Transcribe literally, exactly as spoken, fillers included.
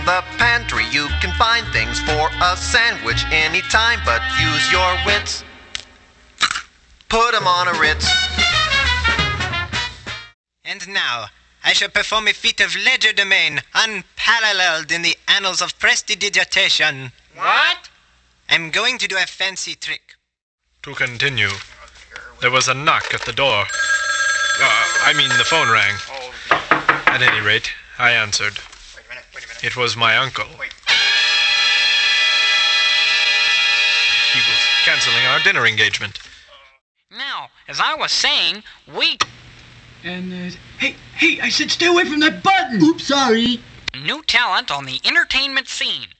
the pantry. You can find things for a sandwich anytime, but use your wits. Put 'em on a Ritz. And now, I shall perform a feat of legerdemain unparalleled in the annals of prestidigitation. What? I'm going to do a fancy trick. To continue, there was a knock at the door. Uh, I mean, the phone rang. At any rate, I answered. Wait a minute, wait a minute. It was my uncle. Wait. He was canceling our dinner engagement. Now, as I was saying, we... And, uh, hey, hey, I said stay away from that button! Oops, sorry. New talent on the entertainment scene.